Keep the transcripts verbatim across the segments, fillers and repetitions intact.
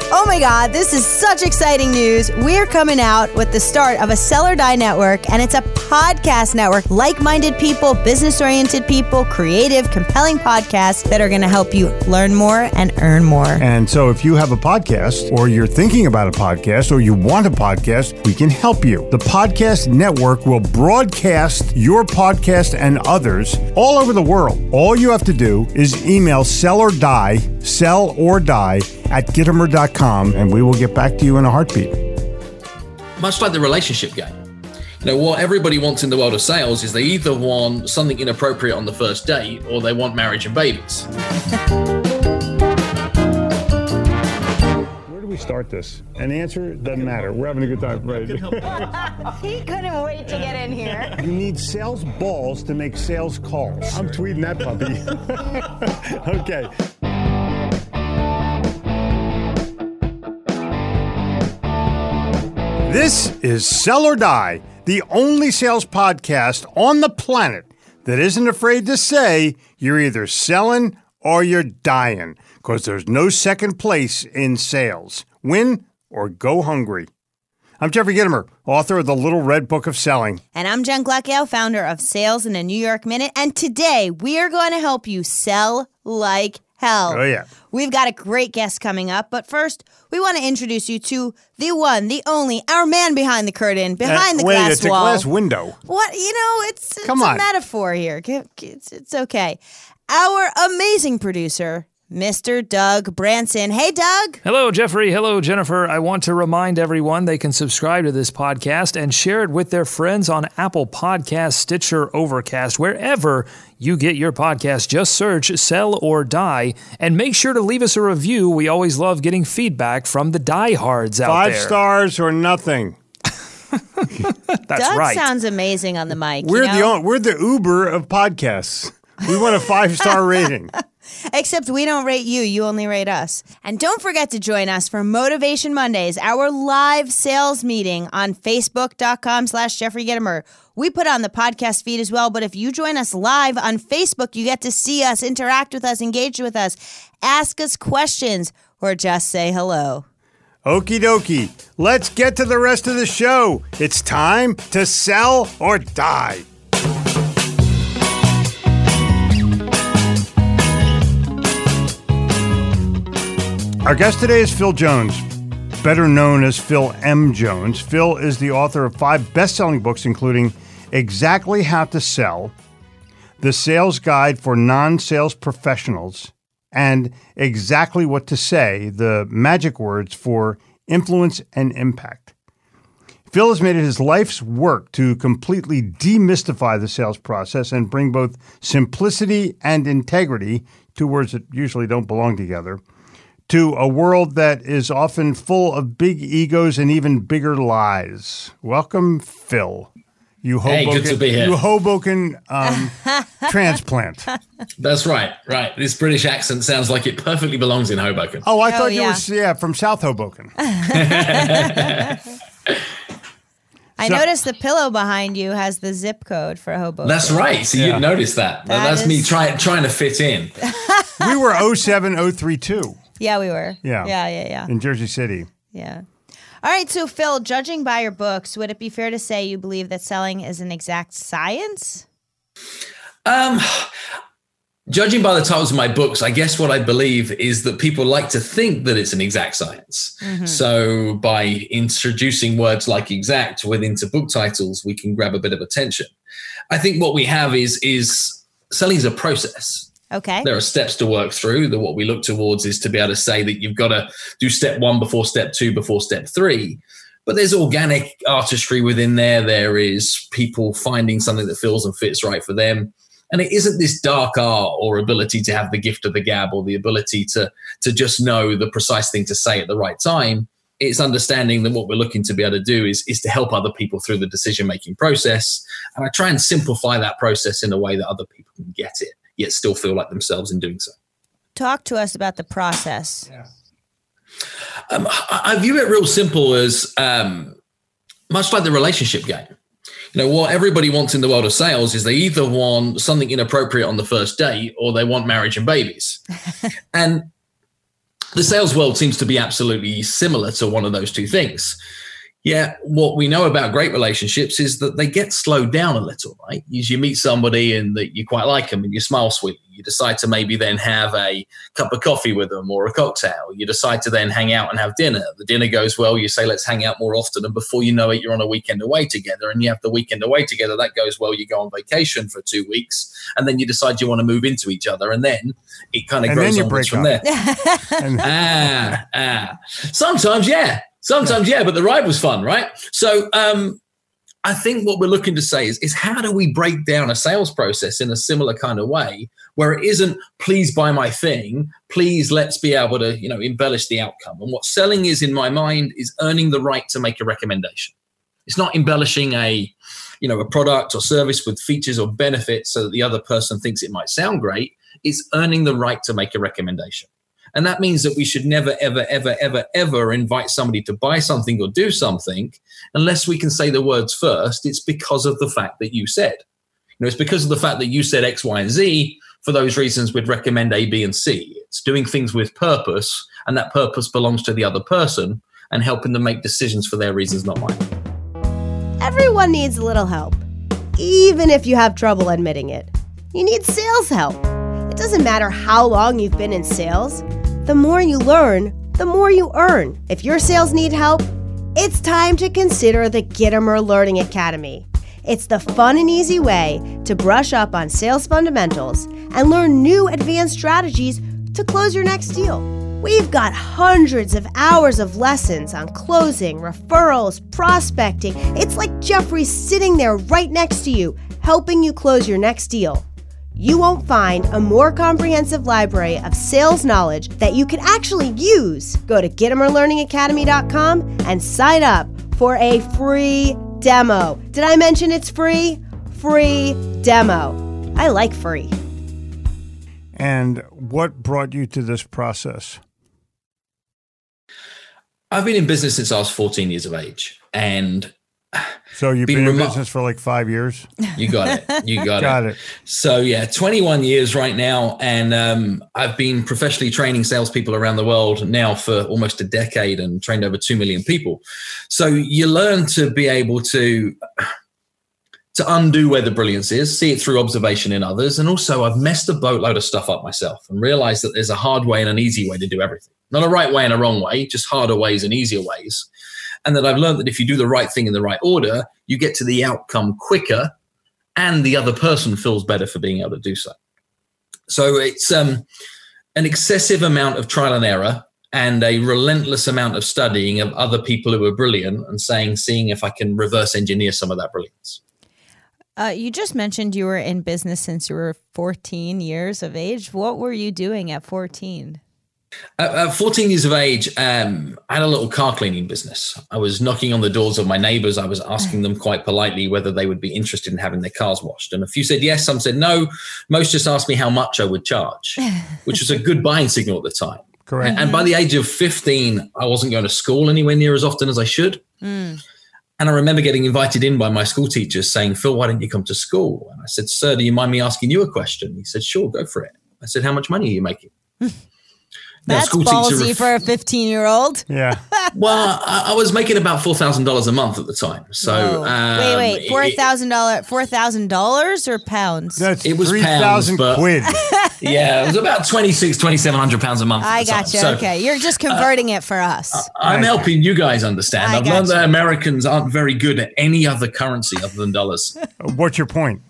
Oh my God, this is such exciting news. We're coming out with the start of a Sell or Die network, and it's a podcast network. Like-minded people, business-oriented people, creative, compelling podcasts that are going to help you learn more and earn more. And so if you have a podcast, or you're thinking about a podcast, or you want a podcast, we can help you. The podcast network will broadcast your podcast and others all over the world. All you have to do is email Sell or Die, Sell or Die, at Gittimer dot com, and we will get back to you in a heartbeat. Much like the relationship game. You know, what everybody wants in the world of sales is they either want something inappropriate on the first date or they want marriage and babies. Where do we start this? And the answer doesn't matter. We're having a good time. Right. He couldn't wait to get in here. You need sales balls to make sales calls. I'm tweeting that puppy. Okay. This is Sell or Die, the only sales podcast on the planet that isn't afraid to say you're either selling or you're dying, because there's no second place in sales. Win or go hungry. I'm Jeffrey Gittimer, author of The Little Red Book of Selling. And I'm Jen Gluckow, founder of Sales in a New York Minute. And today we are going to help you sell like hell. Oh, yeah. We've got a great guest coming up, but first, we want to introduce you to the one, the only, our man behind the curtain, behind uh, the wait, glass it's wall. Wait, it's a glass window. What? You know, it's, it's Come a on. metaphor here. It's, it's okay. Our amazing producer, Mister Doug Branson. Hey, Doug. Hello, Jeffrey. Hello, Jennifer. I want to remind everyone they can subscribe to this podcast and share it with their friends on Apple Podcasts, Stitcher, Overcast, wherever you get your podcast. Just search Sell or Die and make sure to leave us a review. We always love getting feedback from the diehards out Five there. Five stars or nothing. That's Doug right. sounds amazing on the mic. We're you know? the only, we're the Uber of podcasts. We want a five-star rating. Except we don't rate you, you only rate us. And don't forget to join us for Motivation Mondays, our live sales meeting on Facebook.com slash Jeffrey Gittimer. We put on the podcast feed as well, but if you join us live on Facebook, you get to see us, interact with us, engage with us, ask us questions, or just say hello. Okie dokie. Let's get to the rest of the show. It's time to sell or die. Our guest today is Phil Jones, better known as Phil M. Jones. Phil is the author of five best-selling books, including Exactly How to Sell, The Sales Guide for Non-Sales Professionals, and Exactly What to Say, the magic words for influence and impact. Phil has made it his life's work to completely demystify the sales process and bring both simplicity and integrity, two words that usually don't belong together, to a world that is often full of big egos and even bigger lies. Welcome, Phil. You Hoboken, hey, good to be here. You Hoboken um, transplant. That's right, right. This British accent sounds like it perfectly belongs in Hoboken. Oh, I Oh, thought you yeah. were yeah, from South Hoboken. I So- noticed the pillow behind you has the zip code for Hoboken. That's right. So Yeah. you noticed that. That That's is- me trying trying to fit in. We were oh seven oh three two Yeah, we were. Yeah. Yeah, yeah, yeah. in Jersey City. Yeah. All right, so Phil, judging by your books, would it be fair to say you believe that selling is an exact science? Um, judging by the titles of my books, I guess what I believe is that people like to think that it's an exact science. Mm-hmm. So by introducing words like exact within to book titles, we can grab a bit of attention. I think what we have is is selling is a process. Okay. There are steps to work through. That what we look towards is to be able to say that you've got to do step one before step two, before step three. But there's organic artistry within there. There is people finding something that feels and fits right for them. And it isn't this dark art or ability to have the gift of the gab or the ability to, to just know the precise thing to say at the right time. It's understanding that what we're looking to be able to do is, is to help other people through the decision-making process. And I try and simplify that process in a way that other people can get it, yet still feel like themselves in doing so. Talk to us about the process. Yeah. Um, I, I view it real simple as um, much like the relationship game. You know, what everybody wants in the world of sales is they either want something inappropriate on the first date or they want marriage and babies. And the sales world seems to be absolutely similar to one of those two things. Yeah, what we know about great relationships is that they get slowed down a little, right? You meet somebody and that you quite like them and you smile sweetly. You decide to maybe then have a cup of coffee with them or a cocktail. You decide to then hang out and have dinner. The dinner goes well. You say, let's hang out more often. And before you know it, you're on a weekend away together and you have the weekend away together. That goes well. You go on vacation for two weeks and then you decide you want to move into each other. And then it kind of grows onwards from there. ah, ah. Sometimes, yeah. Sometimes, yeah, but the ride was fun, right? So um, I think what we're looking to say is, is how do we break down a sales process in a similar kind of way where it isn't, please buy my thing, please let's be able to, you know, embellish the outcome. And what selling is in my mind is earning the right to make a recommendation. It's not embellishing a, you know, a product or service with features or benefits so that the other person thinks it might sound great. It's earning the right to make a recommendation. And that means that we should never, ever, ever, ever, ever invite somebody to buy something or do something unless we can say the words first. It's because of the fact that you said. You know, it's because of the fact that you said X, Y, and Z. For those reasons, we'd recommend A, B, and C. It's doing things with purpose, and that purpose belongs to the other person and helping them make decisions for their reasons, not mine. Everyone needs a little help, even if you have trouble admitting it. You need sales help. It doesn't matter how long you've been in sales. The more you learn, the more you earn. If your sales need help, it's time to consider the Gitomer Learning Academy. It's the fun and easy way to brush up on sales fundamentals and learn new advanced strategies to close your next deal. We've got hundreds of hours of lessons on closing, referrals, prospecting. It's like Jeffrey's sitting there right next to you, helping you close your next deal. You won't find a more comprehensive library of sales knowledge that you can actually use. Go to Gitomer Learning Academy dot com and sign up for a free demo. Did I mention it's free? Free demo. I like free. And what brought you to this process? I've been in business since I was fourteen years of age. And so you've been, been in remo- business for like five years? You got it. You got, got it. it. So yeah, twenty-one years right now. And um, I've been professionally training salespeople around the world now for almost a decade and trained over two million people. So you learn to be able to, to undo where the brilliance is, see it through observation in others. And also I've messed a boatload of stuff up myself and realized that there's a hard way and an easy way to do everything. Not a right way and a wrong way, just harder ways and easier ways. And that I've learned that if you do the right thing in the right order, you get to the outcome quicker and the other person feels better for being able to do so. So it's um, an excessive amount of trial and error and a relentless amount of studying of other people who are brilliant and saying, seeing if I can reverse engineer some of that brilliance. Uh, you just mentioned you were in business since you were fourteen years of age. What were you doing at fourteen? At, at fourteen years of age, um, I had a little car cleaning business. I was knocking on the doors of my neighbors. I was asking them quite politely whether they would be interested in having their cars washed. And a few said yes, some said no. Most just asked me how much I would charge, which was a good buying signal at the time. Correct. And, and by the age of fifteen, I wasn't going to school anywhere near as often as I should. Mm. And I remember getting invited in by my school teachers saying, Phil, why don't you come to school? And I said, sir, do you mind me asking you a question? He said, sure, go for it. I said, how much money are you making? That's school ballsy ref- for a fifteen-year-old. Yeah. Well, I, I was making about four thousand dollars a month at the time. So um, wait, wait, four thousand dollars, four thousand dollars or pounds? That's it was three pounds, thousand but, quid. Yeah, it was about twenty-six, twenty-seven hundred pounds a month. I got you. So, okay, you're just converting uh, it for us. I'm right. helping you guys understand. I I've learned you. that Americans aren't very good at any other currency other than dollars. What's your point?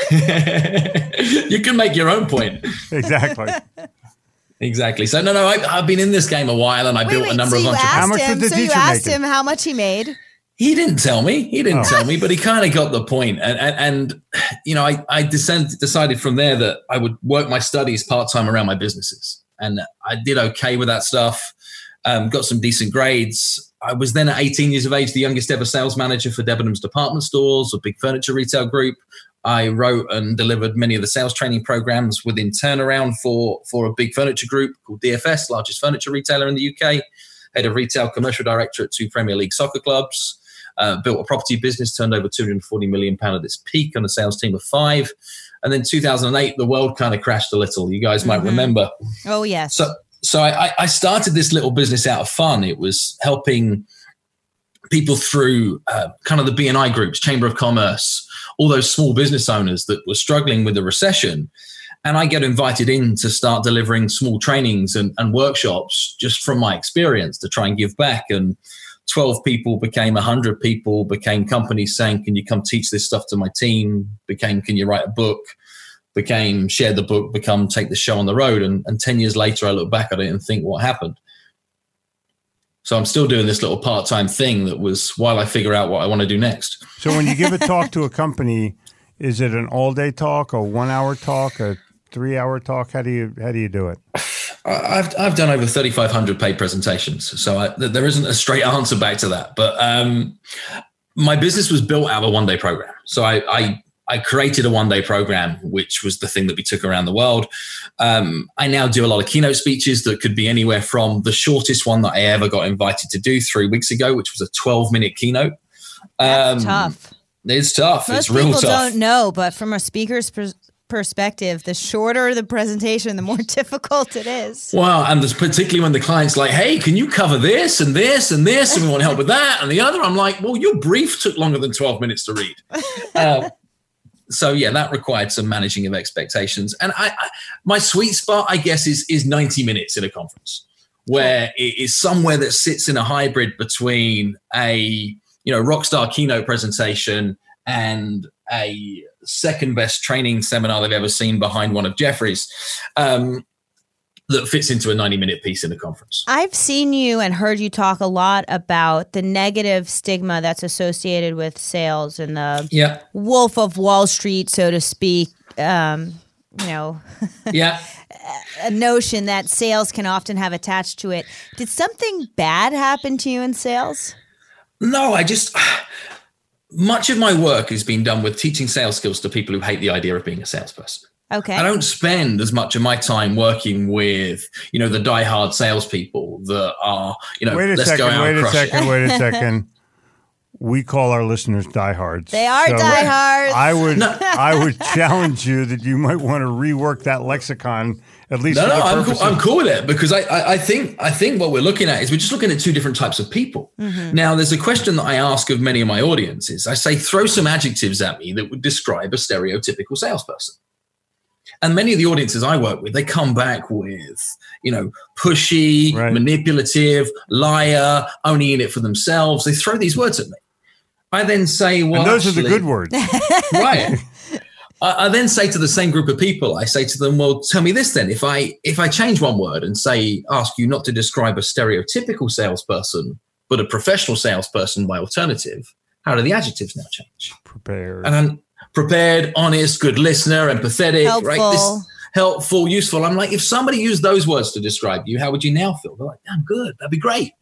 You can make your own point. Exactly. Exactly. So, no, no, I, I've been in this game a while and I wait, built wait, a number so of you entrepreneurs. How much him, did the So you teacher asked make him how much he made? He didn't tell me. He didn't Oh. tell me, but he kind of got the point. And, and, and you know, I, I descend, decided from there that I would work my studies part-time around my businesses. And I did okay with that stuff, um, got some decent grades. I was then at eighteen years of age, the youngest ever sales manager for Debenhams Department Stores, a big furniture retail group. I wrote and delivered many of the sales training programs within Turnaround for, for a big furniture group called D F S, largest furniture retailer in the U K. Head of retail commercial director at two Premier League soccer clubs. Uh, built a property business, turned over two hundred forty million pounds at its peak on a sales team of five. And then two thousand eight, the world kind of crashed a little. You guys might Mm-hmm. remember. Oh, yes. So so I, I started this little business out of fun. It was helping people through uh, kind of the B and I groups, Chamber of Commerce, all those small business owners that were struggling with the recession. And I get invited in to start delivering small trainings and, and workshops just from my experience to try and give back. And twelve people became one hundred people, became companies saying, can you come teach this stuff to my team? Became, can you write a book? Became, share the book, become, take the show on the road. And, and ten years later, I look back at it and think, what happened? So I'm still doing this little part-time thing that was while I figure out what I want to do next. So when you give a talk to a company, is it an all-day talk, a one-hour talk, a three-hour talk? How do you how do you do it? I've I've done over thirty-five hundred paid presentations, so I, there isn't a straight answer back to that. But um, my business was built out of a one-day program. So I, I I created a one-day program, which was the thing that we took around the world. Um, I now do a lot of keynote speeches that could be anywhere from the shortest one that I ever got invited to do three weeks ago, which was a twelve-minute keynote. That's um, tough. It's tough. Most it's real people tough. don't know, but from a speaker's pers- perspective, the shorter the presentation, the more difficult it is. Wow. And there's particularly when the client's like, hey, can you cover this and this and this? And we want help with that. And the other, I'm like, well, your brief took longer than twelve minutes to read. Uh, so, yeah, that required some managing of expectations. And I, I my sweet spot, I guess, is is ninety minutes in a conference, where it is somewhere that sits in a hybrid between a, you know, rock star keynote presentation and a second best training seminar they've ever seen behind one of Jeffrey's, um, that fits into a ninety minute piece in a conference. I've seen you and heard you talk a lot about the negative stigma that's associated with sales and the yeah. Wolf of Wall Street, so to speak. Um, you know, yeah, a notion that sales can often have attached to it. Did something bad happen to you in sales? No, I just... Much of my work has been done with teaching sales skills to people who hate the idea of being a salesperson. Okay. I don't spend as much of my time working with, you know, the diehard salespeople that are, you know, wait a let's second, go out wait and a crush second, it. wait a second. We call our listeners diehards. They are So diehards. I would, I would challenge you that you might want to rework that lexicon at least. No, for no, the I'm purpose cool, of- I'm cool with it because I, I, I think I think what we're looking at is we're just looking at two different types of people. Mm-hmm. Now, there's a question that I ask of many of my audiences. I say, throw some adjectives at me that would describe a stereotypical salesperson. And many of the audiences I work with, they come back with, you know, pushy, Right. manipulative, liar, only in it for themselves. They throw these words at me. I then say, well, And those actually, are the good words. right. I, I then say to the same group of people, I say to them, well, tell me this then. If I if I change one word and say, ask you not to describe a stereotypical salesperson, but a professional salesperson by alternative, how do the adjectives now change? Prepared. And I'm prepared, honest, good listener, empathetic, Helpful. right? This, helpful, useful. I'm like, if somebody used those words to describe you, how would you now feel? They're like, damn good. That'd be great.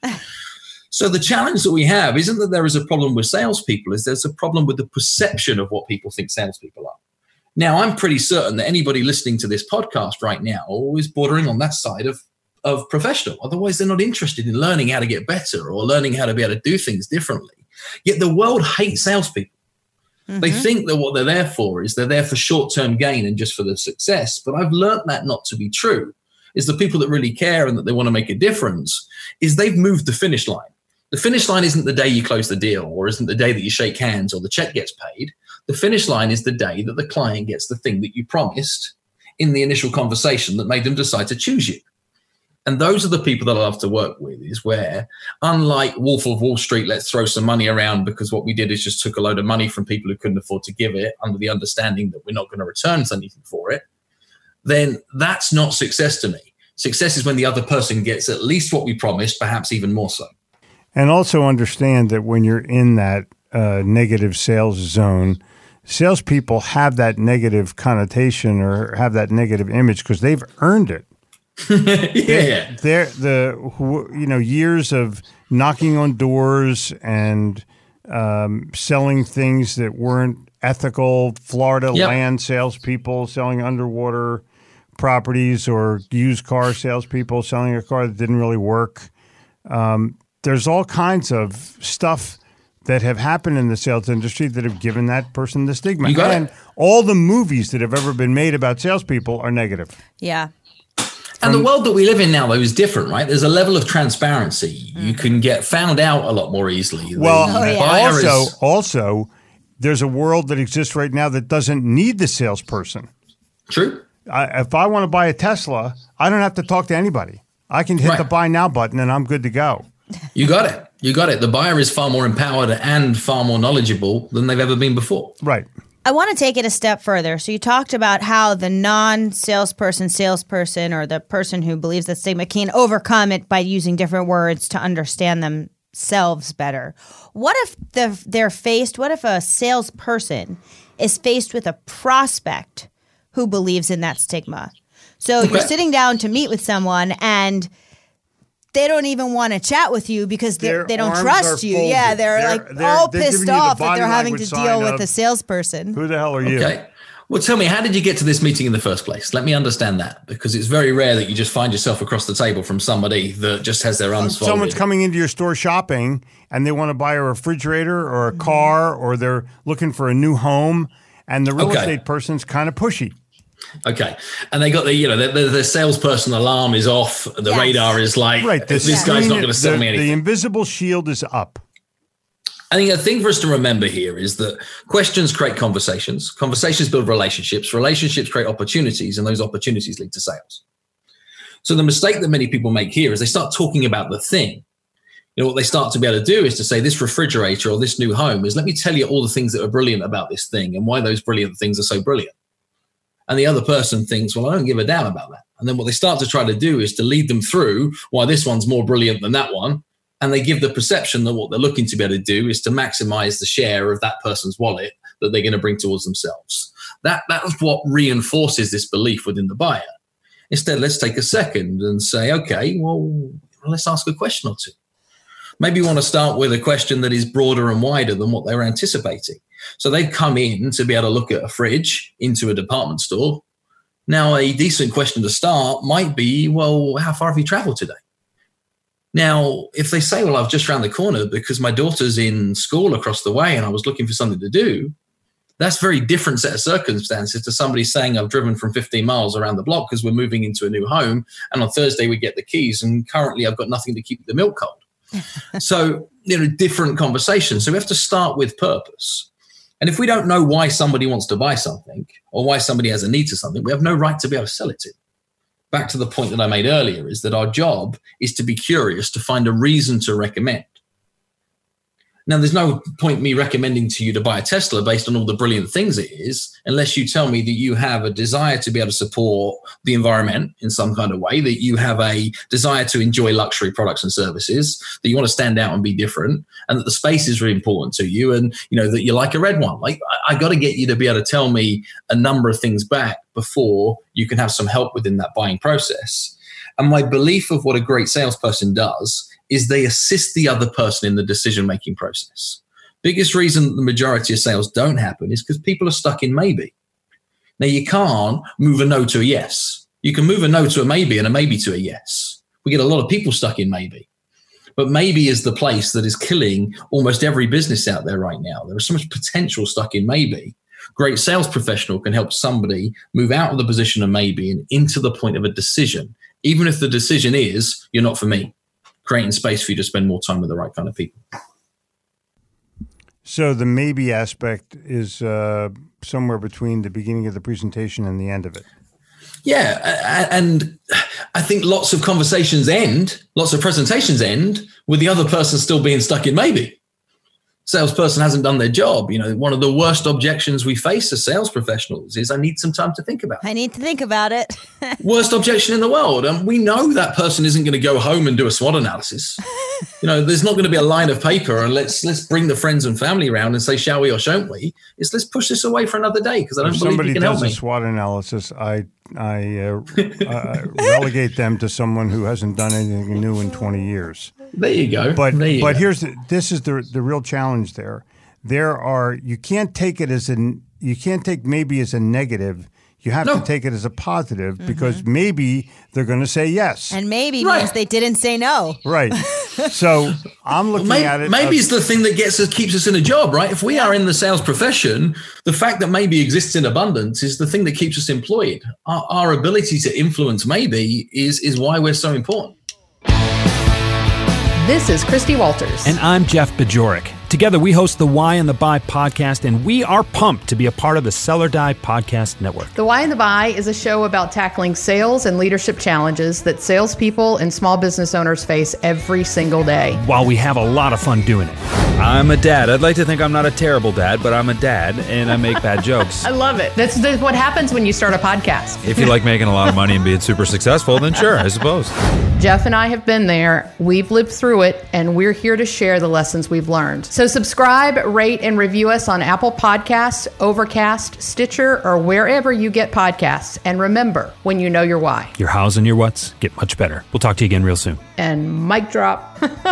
So the challenge that we have isn't that there is a problem with salespeople, is there's a problem with the perception of what people think salespeople are. Now, I'm pretty certain that anybody listening to this podcast right now is bordering on that side of, of professional. Otherwise, they're not interested in learning how to get better or learning how to be able to do things differently. Yet the world hates salespeople. Mm-hmm. They think that what they're there for is they're there for short-term gain and just for the success. But I've learned that not to be true. Is the people that really care and that they want to make a difference is they've moved the finish line. The finish line isn't the day you close the deal or isn't the day that you shake hands or the check gets paid. The finish line is the day that the client gets the thing that you promised in the initial conversation that made them decide to choose you. And those are the people that I love to work with, is where, unlike Wolf of Wall Street, let's throw some money around because what we did is just took a load of money from people who couldn't afford to give it under the understanding that we're not going to return anything for it, then that's not success to me. Success is when the other person gets at least what we promised, perhaps even more so. And also understand that when you're in that uh, negative sales zone, salespeople have that negative connotation or have that negative image because they've earned it. yeah, they're the you know years of knocking on doors and um, selling things that weren't ethical. Florida yep. land salespeople selling underwater properties, or used car salespeople selling a car that didn't really work. Um, there's all kinds of stuff that have happened in the sales industry that have given that person the stigma. You got and it. all the movies that have ever been made about salespeople are negative. Yeah. And the world that we live in now, though, is different, right? There's a level of transparency. Mm. You can get found out a lot more easily. Well, oh, yeah. also, is- also, there's a world that exists right now that doesn't need the salesperson. True. I, if I want to buy a Tesla, I don't have to talk to anybody. I can hit Right. the buy now button and I'm good to go. You got it. You got it. The buyer is far more empowered and far more knowledgeable than they've ever been before. Right. I want to take it a step further. So you talked about how the non-salesperson, salesperson, or the person who believes that stigma can overcome it by using different words to understand themselves better. What if the, they're faced, what if a salesperson is faced with a prospect who believes in that stigma? So Okay. you're sitting down to meet with someone and they don't even want to chat with you because they Their they don't arms trust are you. folded. Yeah, they're, They're- like they're- all they're giving pissed you the off that body they're having to language deal sign with of, a salesperson. Who the hell are you? Okay. Well, tell me, how did you get to this meeting in the first place? Let me understand that, because it's very rare that you just find yourself across the table from somebody that just has their arms folded. Someone's coming into your store shopping and they want to buy a refrigerator or a car, or they're looking for a new home, and the real Okay. estate person's kind of pushy. Okay. And they got the, you know, the, the, the salesperson alarm is off. The Yes. radar is like, Right. this the guy's screen- not going to sell the, me anything. The invisible shield is up. I think a thing for us to remember here is that questions create conversations. Conversations build relationships. Relationships create opportunities, and those opportunities lead to sales. So the mistake that many people make here is they start talking about the thing. You know, what they start to be able to do is to say, this refrigerator or this new home is, let me tell you all the things that are brilliant about this thing and why those brilliant things are so brilliant. And the other person thinks, well, I don't give a damn about that. And then what they start to try to do is to lead them through why this one's more brilliant than that one. And they give the perception that what they're looking to be able to do is to maximize the share of that person's wallet that they're going to bring towards themselves. That, that's what reinforces this belief within the buyer. Instead, let's take a second and say, okay, well, let's ask a question or two. Maybe you want to start with a question that is broader and wider than what they were anticipating. So they've come in to be able to look at a fridge into a department store. Now, a decent question to start might be, well, how far have you traveled today? Now, if they say, well, I've just round the corner because my daughter's in school across the way and I was looking for something to do, that's a very different set of circumstances to somebody saying, I've driven from fifteen miles around the block because we're moving into a new home. And on Thursday, we get the keys and currently I've got nothing to keep the milk cold. So, you know, different conversations. So we have to start with purpose. And if we don't know why somebody wants to buy something or why somebody has a need to something, we have no right to be able to sell it to. Back to the point that I made earlier, is that our job is to be curious, to find a reason to recommend. Now, there's no point me recommending to you to buy a Tesla based on all the brilliant things it is, unless you tell me that you have a desire to be able to support the environment in some kind of way, that you have a desire to enjoy luxury products and services, that you want to stand out and be different, and that the space is really important to you, and you know that you like a red one. Like, I, I got to get you to be able to tell me a number of things back before you can have some help within that buying process. And my belief of what a great salesperson does is they assist the other person in the decision-making process. Biggest reason that the majority of sales don't happen is because people are stuck in maybe. Now, you can't move a no to a yes. You can move a no to a maybe and a maybe to a yes. We get a lot of people stuck in maybe. But maybe is the place that is killing almost every business out there right now. There is so much potential stuck in maybe. Great sales professional can help somebody move out of the position of maybe and into the point of a decision, even if the decision is, you're not for me. Creating space for you to spend more time with the right kind of people. So the maybe aspect is uh, somewhere between the beginning of the presentation and the end of it. Yeah, and I think lots of conversations end, lots of presentations end with the other person still being stuck in maybe. Salesperson hasn't done their job. You know, one of the worst objections we face as sales professionals is, I need some time to think about it. I need to think about it. Worst objection in the world. And we know that person isn't going to go home and do a SWOT analysis. You know, there's not going to be a line of paper and let's let's bring the friends and family around and say, shall we or shan't we? It's let's push this away for another day because I don't If believe somebody you can does help a me. SWOT analysis, I I uh, uh, relegate them to someone who hasn't done anything new in twenty years. There you go. But there you but go. here's the, this is the the real challenge there. There are you can't take it as an you can't take maybe as a negative. You have No. to take it as a positive because maybe they're going to say yes. And maybe Right. means they didn't say no. Right. So I'm looking maybe, at it. Maybe uh, it's the thing that gets us, keeps us in a job, right? If we are in the sales profession, the fact that maybe exists in abundance is the thing that keeps us employed. Our, our ability to influence maybe is, is why we're so important. This is Christy Walters. And I'm Jeff Bajorek. Together, we host the Why and the Buy podcast, and we are pumped to be a part of the Sell or Die podcast network. The Why and the Buy is a show about tackling sales and leadership challenges that salespeople and small business owners face every single day. While we have a lot of fun doing it. I'm a dad. I'd like to think I'm not a terrible dad, but I'm a dad, and I make bad jokes. I love it. That's, that's what happens when you start a podcast. If you like making a lot of money and being super successful, then sure, I suppose. Jeff and I have been there. We've lived through it, and we're here to share the lessons we've learned. So subscribe, rate, and review us on Apple Podcasts, Overcast, Stitcher, or wherever you get podcasts. And remember, when you know your why. Your hows and your whats get much better. We'll talk to you again real soon. And mic drop.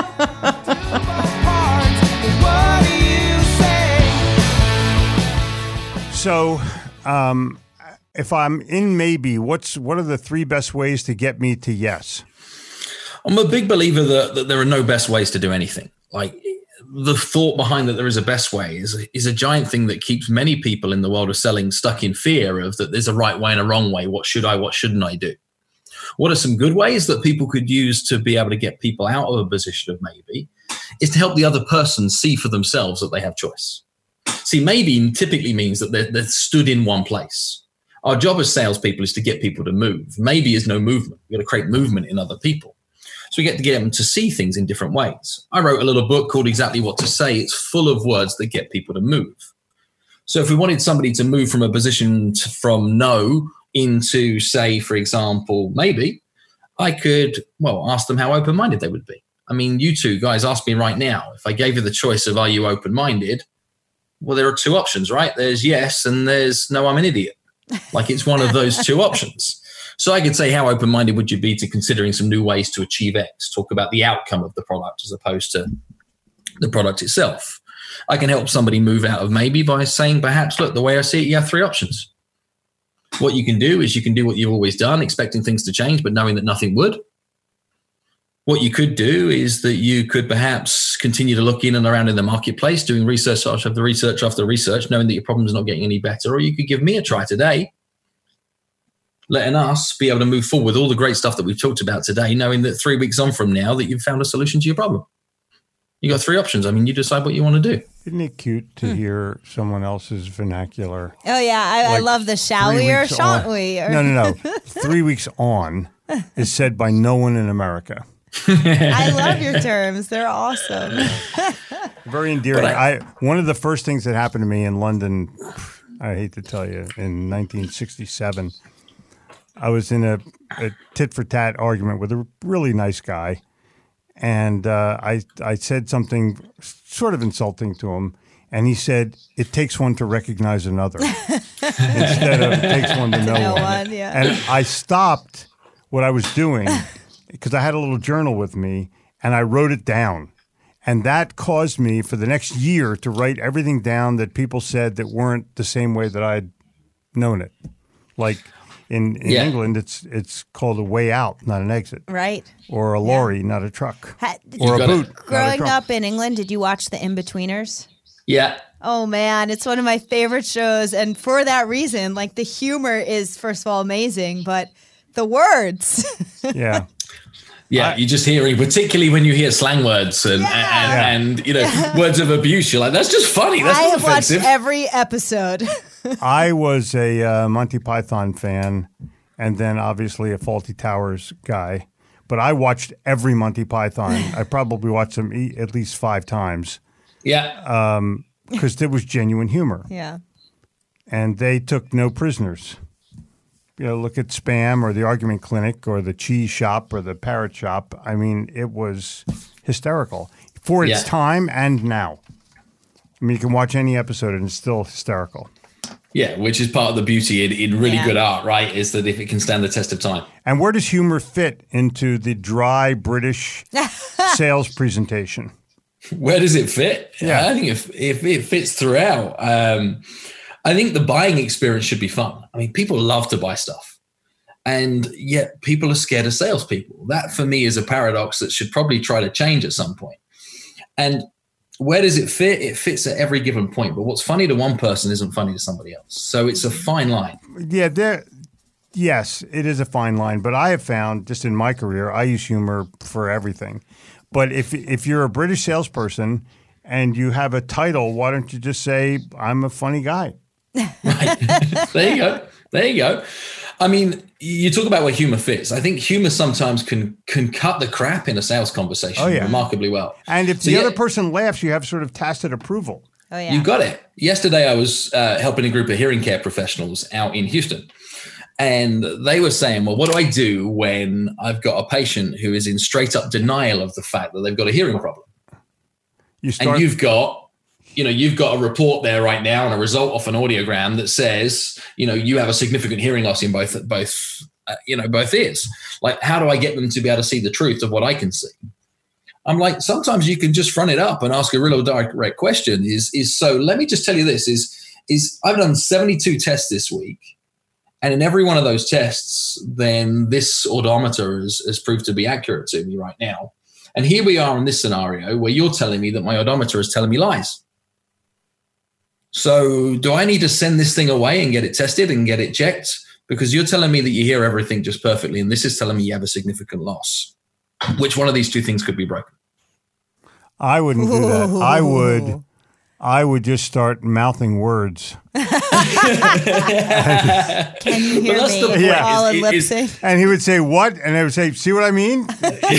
So, um, if I'm in maybe, what's what are the three best ways to get me to yes? I'm a big believer that, that there are no best ways to do anything. Like the thought behind that there is a best way is, is a giant thing that keeps many people in the world of selling stuck in fear of that there's a right way and a wrong way. What should I, what shouldn't I do? What are some good ways that people could use to be able to get people out of a position of maybe is to help the other person see for themselves that they have choice. See, maybe typically means that they're, they're stood in one place. Our job as salespeople is to get people to move. Maybe is no movement. We've got to create movement in other people. So we get to get them to see things in different ways. I wrote a little book called Exactly What to Say. It's full of words that get people to move. So if we wanted somebody to move from a position to, from no into, say, for example, maybe, I could, well, ask them how open-minded they would be. I mean, you two guys ask me right now, if I gave you the choice of are you open-minded, well, there are two options, right? There's yes, and there's no, I'm an idiot. Like it's one of those two options. So I could say, how open-minded would you be to considering some new ways to achieve X? Talk about the outcome of the product as opposed to the product itself. I can help somebody move out of maybe by saying, perhaps, look, the way I see it, you have three options. What you can do is you can do what you've always done, expecting things to change, but knowing that nothing would. What you could do is that you could perhaps continue to look in and around in the marketplace, doing research after the research after research, knowing that your problem is not getting any better. Or you could give me a try today, letting us be able to move forward with all the great stuff that we've talked about today, knowing that three weeks on from now that you've found a solution to your problem. You got three options. I mean, you decide what you want to do. Isn't it cute to hmm. hear someone else's vernacular? Oh, yeah. I, like I love the shall we or shan't on. we? Or... No, no, no. Three weeks on is said by no one in America. I love your terms. They're awesome. Very endearing. I, I one of the first things that happened to me in London, I hate to tell you, in nineteen sixty-seven, I was in a, a tit-for-tat argument with a really nice guy, and uh, I I said something sort of insulting to him, and he said, "It takes one to recognize another," instead of "it takes one to know, know one." one yeah. And I stopped what I was doing because I had a little journal with me, and I wrote it down. And that caused me for the next year to write everything down that people said that weren't the same way that I'd known it. Like in, in yeah. England, it's it's called a way out, not an exit. Right. Or a lorry, yeah. not a truck. Ha- or a boot. Growing up in England, did you watch The In-Betweeners? Yeah. Oh, man, it's one of my favorite shows. And for that reason, like the humor is, first of all, amazing, but the words. yeah. Yeah, I, you just hearing, particularly when you hear slang words and yeah. and, and you know yeah. words of abuse. You're like, that's just funny. That's I not have offensive. watched every episode. I was a uh, Monty Python fan, and then obviously a Fawlty Towers guy. But I watched every Monty Python. I probably watched them e- at least five times. Yeah, um, because there was genuine humor. Yeah, and they took no prisoners. You know, look at Spam or the Argument Clinic or the Cheese Shop or the Parrot Shop. I mean, it was hysterical for its yeah. time and now. I mean, you can watch any episode and it's still hysterical. Yeah, which is part of the beauty in, in really yeah. good art, right? Is that if it can stand the test of time. And where does humor fit into the dry British sales presentation? Where does it fit? Yeah. I think if, if it fits throughout, um, I think the buying experience should be fun. I mean, people love to buy stuff. And yet people are scared of salespeople. That for me is a paradox that should probably try to change at some point. And where does it fit? It fits at every given point. But what's funny to one person isn't funny to somebody else. So it's a fine line. Yeah, there. Yes, it is a fine line. But I have found, just in my career, I use humor for everything. But if if you're a British salesperson and you have a title, why don't you just say, I'm a funny guy? Right. There you go. There you go. I mean, you talk about where humor fits. I think humor sometimes can can cut the crap in a sales conversation oh, yeah. remarkably well. And if so the yeah, other person laughs, you have sort of tacit approval. Oh, yeah. You got it. Yesterday, I was uh, helping a group of hearing care professionals out in Houston. And they were saying, well, what do I do when I've got a patient who is in straight up denial of the fact that they've got a hearing problem? You start- and you've got, you know, you've got a report there right now and a result off an audiogram that says, you know, you have a significant hearing loss in both, both, uh, you know, both ears. Like, how do I get them to be able to see the truth of what I can see? I'm like, sometimes you can just front it up and ask a real direct question. Is is so? Let me just tell you this: is is I've done seventy-two tests this week. And in every one of those tests, then this odometer has, has proved to be accurate to me right now. And here we are in this scenario where you're telling me that my odometer is telling me lies. So do I need to send this thing away and get it tested and get it checked? Because you're telling me that you hear everything just perfectly, and this is telling me you have a significant loss. Which one of these two things could be broken? I wouldn't do that. I would... I would just start mouthing words. Can you hear me? The Yeah. All in Is- lip is- sync. And he would say, what? And I would say, see what I mean?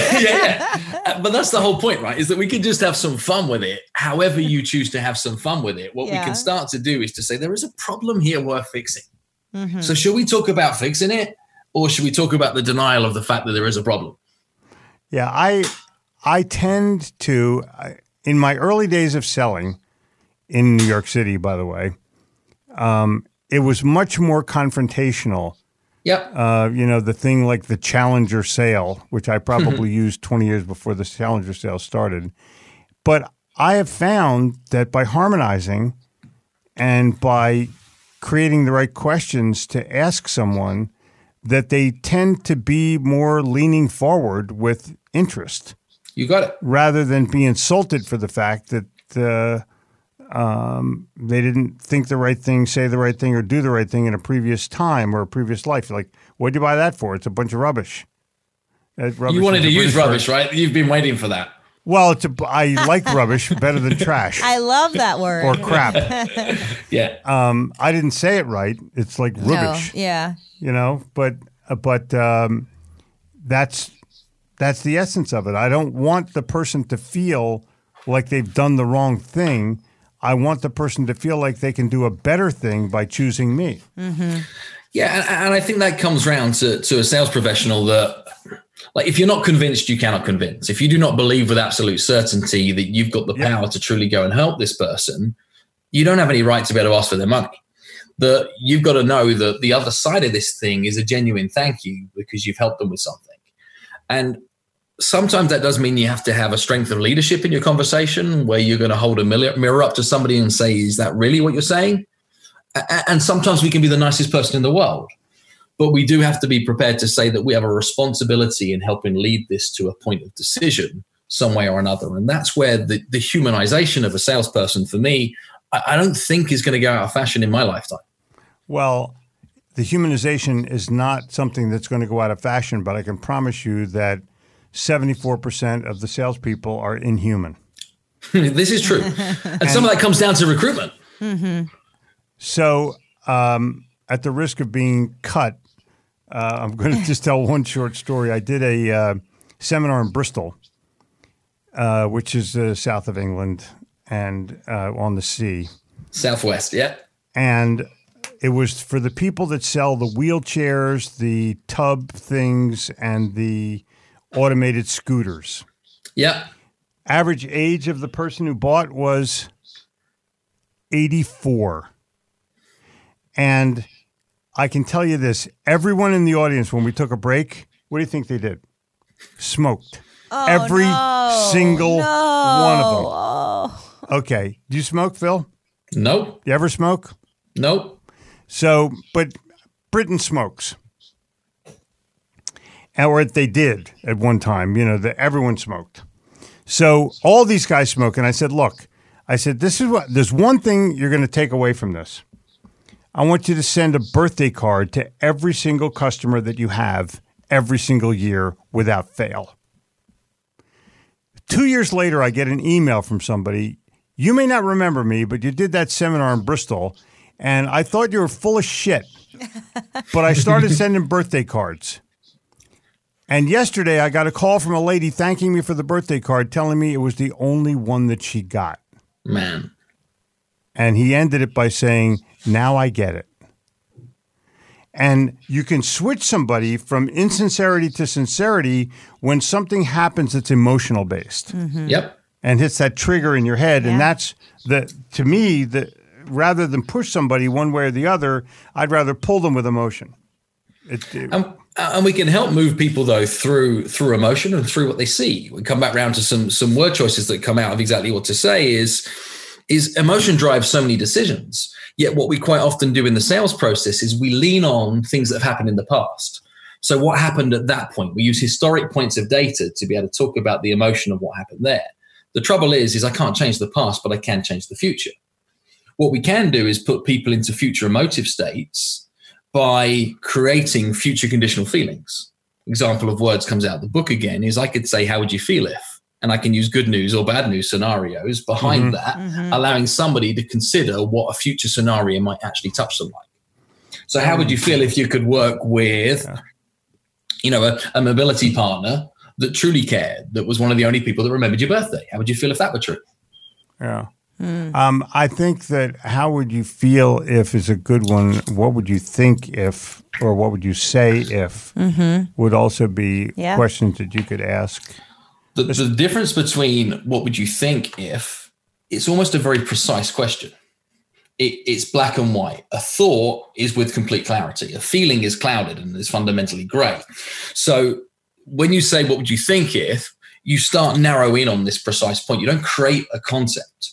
yeah. But that's the whole point, right? Is that we can just have some fun with it. However you choose to have some fun with it. What Yeah. we can start to do is to say there is a problem here worth fixing. Mm-hmm. So should we talk about fixing it, or should we talk about the denial of the fact that there is a problem? Yeah, I I tend to, I- in my early days of selling in New York City, by the way, um, it was much more confrontational. Yep. Uh, you know, the thing like the Challenger sale, which I probably used twenty years before the Challenger sale started. But I have found that by harmonizing and by creating the right questions to ask someone, that they tend to be more leaning forward with interest. You got it. Rather than be insulted for the fact that uh, um, they didn't think the right thing, say the right thing, or do the right thing in a previous time or a previous life. You're like, what'd you buy that for? It's a bunch of rubbish. That rubbish You wanted is to a use British rubbish, word. right? You've been waiting for that. Well, it's a, I like rubbish better than trash I love that word. or crap. Yeah. Um, I didn't say it right. It's like No, rubbish, yeah. you know. But uh, but um, that's that's the essence of it. I don't want the person to feel like they've done the wrong thing. I want the person to feel like they can do a better thing by choosing me. Mm-hmm. Yeah, and, and I think that comes round to, to a sales professional that, like, if you're not convinced, you cannot convince. If you do not believe with absolute certainty that you've got the Yep. power to truly go and help this person, you don't have any right to be able to ask for their money. That you've got to know that the other side of this thing is a genuine thank you because you've helped them with something. And sometimes that does mean you have to have a strength of leadership in your conversation where you're going to hold a mirror up to somebody and say, is that really what you're saying? And sometimes we can be the nicest person in the world, but we do have to be prepared to say that we have a responsibility in helping lead this to a point of decision some way or another. And that's where the, the humanization of a salesperson, for me, I, I don't think is going to go out of fashion in my lifetime. Well, the humanization is not something that's going to go out of fashion, but I can promise you that seventy-four percent of the salespeople are inhuman. This is true. And some of that comes down to recruitment. Mm-hmm. So um, at the risk of being cut, uh, I'm going to just tell one short story. I did a uh, seminar in Bristol, uh, which is uh, south of England and uh, on the sea. Southwest, yeah. And it was for the people that sell the wheelchairs, the tub things, and the automated scooters. Yeah. Average age of the person who bought was eighty-four. And I can tell you this, everyone in the audience, when we took a break, what do you think they did? Smoked. Oh, Every no. single No. one of them. Oh. Okay. Do you smoke, Phil? Nope. You ever smoke? Nope. So, but Britain smokes. or they did at one time. You know, that everyone smoked. So all these guys smoke, and I said, look, I said, this is what. There's one thing you're going to take away from this. I want you to send a birthday card to every single customer that you have every single year without fail. Two years later, I get an email from somebody. You may not remember me, but you did that seminar in Bristol, and I thought you were full of shit. But I started sending birthday cards. And yesterday, I got a call from a lady thanking me for the birthday card, telling me it was the only one that she got. Man. And he ended it by saying, now I get it. And you can switch somebody from insincerity to sincerity when something happens that's emotional based. Mm-hmm. Yep. And hits that trigger in your head. Yeah. And that's the, to me, the rather than push somebody one way or the other, I'd rather pull them with emotion. It, it, and, and we can help move people though through through emotion and through what they see. We come back around to some some word choices that come out of exactly what to say is is emotion drives so many decisions. Yet what we quite often do in the sales process is we lean on things that have happened in the past. So what happened at that point? We use historic points of data to be able to talk about the emotion of what happened there. The trouble is, is I can't change the past, but I can change the future. What we can do is put people into future emotive states by creating future conditional feelings. Example of words comes out of the book again is I could say, how would you feel if? And I can use good news or bad news scenarios behind mm-hmm. that, mm-hmm. allowing somebody to consider what a future scenario might actually touch them like. So how would you feel if you could work with, yeah. you know, a, a mobility partner that truly cared, that was one of the only people that remembered your birthday? How would you feel if that were true? Yeah. Mm. Um, I think that how would you feel if is a good one. What would you think if, or what would you say if, mm-hmm. would also be yeah. questions that you could ask. The, the difference between what would you think if, it's almost a very precise question. It, it's black and white. A thought is with complete clarity. A feeling is clouded and is fundamentally gray. So when you say, what would you think if, you start narrow in on this precise point. You don't create a concept.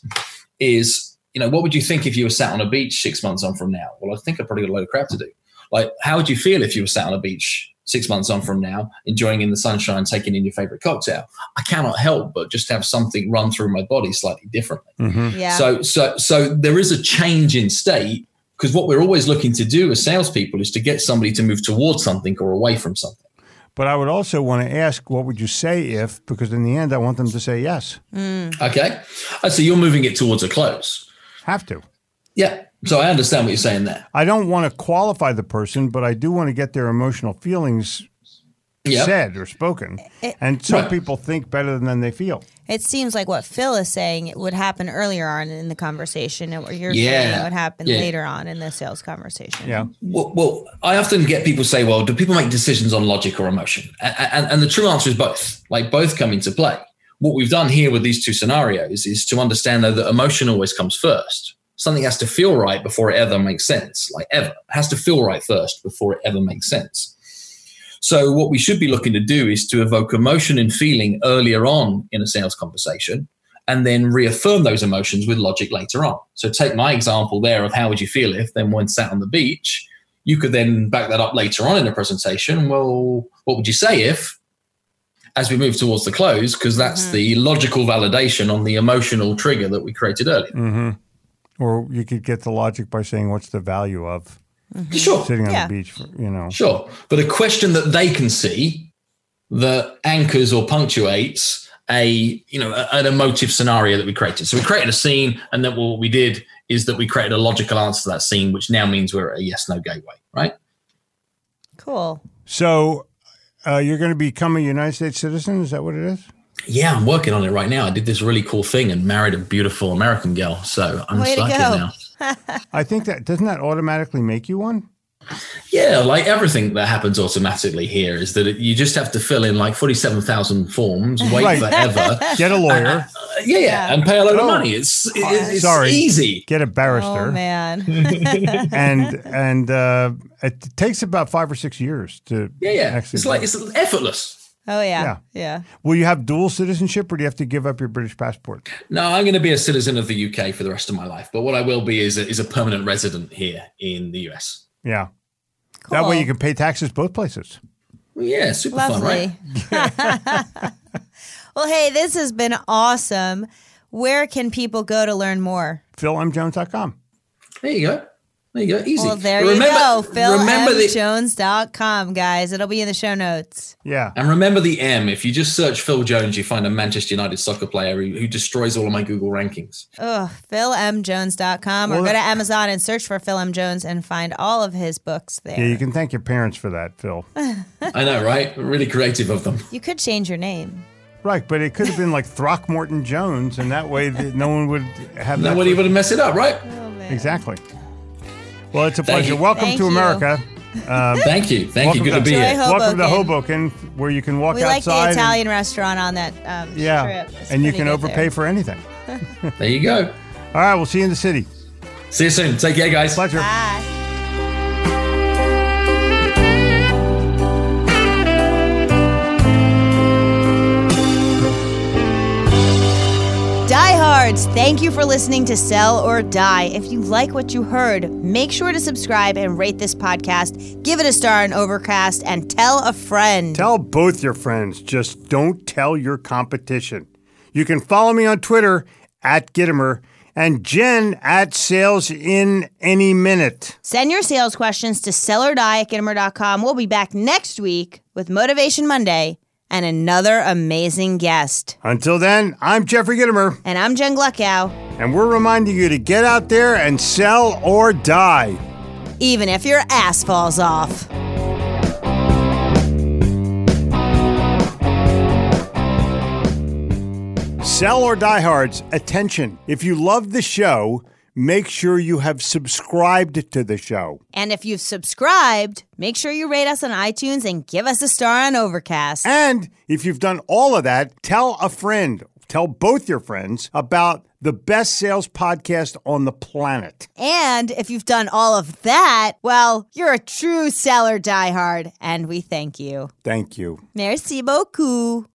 Is, you know, what would you think if you were sat on a beach six months on from now? Well, I think I've probably got a load of crap to do. Like, how would you feel if you were sat on a beach six months on from now, enjoying in the sunshine, taking in your favorite cocktail? I cannot help but just have something run through my body slightly differently. Mm-hmm. Yeah. So, so, so there is a change in state, because what we're always looking to do as salespeople is to get somebody to move towards something or away from something. But I would also want to ask, what would you say if, because in the end, I want them to say yes. Mm. Okay. So you're moving it towards a close. Have to. Yeah. So I understand what you're saying there. I don't want to qualify the person, but I do want to get their emotional feelings yep. said or spoken. It, and some right. people think better than they feel. It seems like what Phil is saying it would happen earlier on in the conversation, and what you're yeah. saying it would happen yeah. later on in the sales conversation. Yeah. Well, well, I often get people say, well, do people make decisions on logic or emotion? And, and, and the true answer is both. Like, both come into play. What we've done here with these two scenarios is to understand, though, that emotion always comes first. Something has to feel right before it ever makes sense, like ever. It has to feel right first before it ever makes sense. So what we should be looking to do is to evoke emotion and feeling earlier on in a sales conversation, and then reaffirm those emotions with logic later on. So take my example there of how would you feel if, then when sat on the beach, you could then back that up later on in the presentation. Well, what would you say if, as we move towards the close, because that's mm-hmm. the logical validation on the emotional trigger that we created earlier. Mm-hmm. Or you could get the logic by saying, what's the value of mm-hmm. sure. sitting on yeah. the beach, for, you know. Sure. But a question that they can see that anchors or punctuates a, you know, a, an emotive scenario that we created. So we created a scene, and then what we did is that we created a logical answer to that scene, which now means we're at a yes-no gateway, right? Cool. So uh, you're going to become a United States citizen? Is that what it is? Yeah, I'm working on it right now. I did this really cool thing and married a beautiful American girl. So I'm Way stuck here now. I think that, doesn't that automatically make you one? Yeah, like everything that happens automatically here is that it, you just have to fill in like forty-seven thousand forms, wait right. forever. Get a lawyer. Uh, yeah, yeah, and pay a load oh. of money. It's, it, it's Sorry. easy. Get a barrister. Oh, man. and and uh, it takes about five or six years to Yeah, yeah. actually It's like, it's effortless. Oh, yeah. yeah. Yeah. Will you have dual citizenship, or do you have to give up your British passport? No, I'm going to be a citizen of the U K for the rest of my life. But what I will be is a, is a permanent resident here in the U S. Yeah. Cool. That way you can pay taxes both places. Well, yeah, super Lovely. fun, right? Well, hey, this has been awesome. Where can people go to learn more? Phil M Jones dot com. There you go. There you go. Easy. Well, there remember, you go. Phil remember M the, Jones dot com, guys. It'll be in the show notes. Yeah. And remember the M. If you just search Phil Jones, you find a Manchester United soccer player who, who destroys all of my Google rankings. Ugh, Phil M Jones dot com, or Well, go to Amazon and search for Phil M. Jones and find all of his books there. Yeah, you can thank your parents for that, Phil. I know, right? Really creative of them. You could change your name. Right, but it could have been like Throckmorton Jones, and that way that no one would have that. Nobody would have messed it up, right? Oh, man. Exactly. Well, it's a Thank pleasure. you. Welcome Thank to you. America. Um, Thank you. Thank you. welcome Good to be Enjoy here. Hoboken. welcome to Hoboken, where you can walk We like outside. the and- Italian restaurant on that um, yeah, strip. It's and you pretty can good overpay there. for anything. There you go. All right, we'll see you in the city. See you soon. Take care, guys. Pleasure. Bye. Diehards, thank you for listening to Sell or Die. If you like what you heard, make sure to subscribe and rate this podcast. Give it a star on Overcast and tell a friend. Tell both your friends. Just don't tell your competition. You can follow me on Twitter at Gittimer and Jen at Sales in Any Minute. Send your sales questions to sell or die at Gittimer dot com. We'll be back next week with Motivation Monday and another amazing guest. Until then, I'm Jeffrey Gittimer, And I'm Jen Gluckow. and we're reminding you to get out there and sell or die. Even if your ass falls off. Sell or Diehards, attention. If you love the show, make sure you have subscribed to the show. And if you've subscribed, make sure you rate us on iTunes and give us a star on Overcast. And if you've done all of that, tell a friend, tell both your friends about the best sales podcast on the planet. And if you've done all of that, well, you're a true seller diehard, and we thank you. Thank you. Merci beaucoup.